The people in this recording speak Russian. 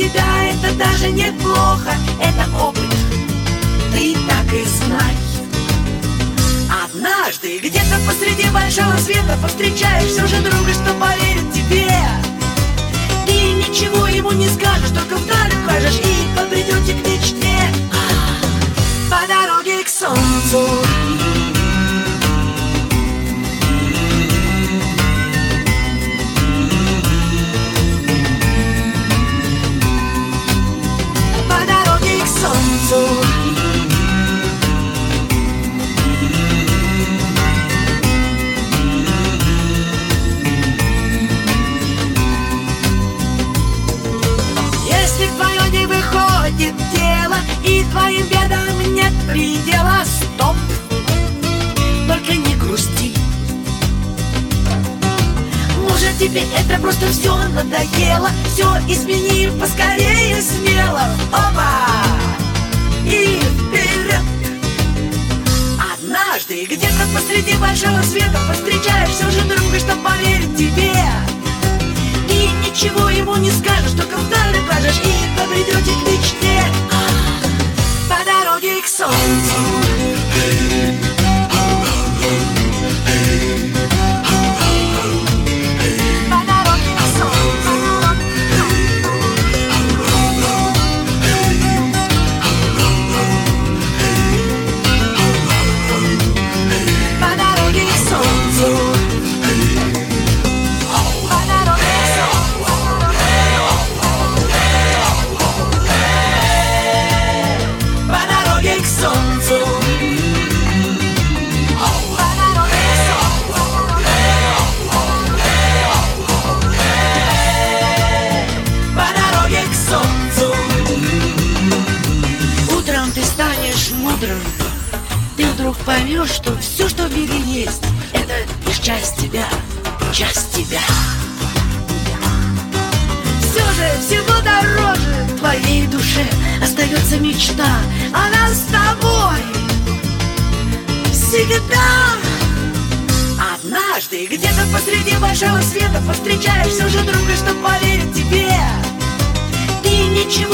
тебя это даже неплохо. Это опыт, ты так и знай. Однажды где-то посреди большого света повстречаешь все же друга, что поверит тебе. Ты ничего ему не скажешь, только вдаль укажешь и побредете к мечте. По дороге к солнцу. По дороге к солнцу. И твоим бедам нет предела, стоп, только не грусти. Может, тебе это просто все надоело? Все измени поскорее, смело. Опа! И вперед! Однажды где-то посреди большого света повстречаешь все же друга, что поверит тебе. И ничего ему не скажешь, только вдаль укажешь и побредете к мечте. По дороге к солнцу. По дороге к солнцу. По дороге к солнцу. Утром ты станешь мудрым. Ты вдруг поймешь, что все, что в мире есть, это лишь часть тебя, часть тебя. Все же всего дороже твоей душе остается мечта. Она с тобой всегда. Однажды где-то посреди большого света повстречаешь все же друга, что поверит тебе. Ты ничего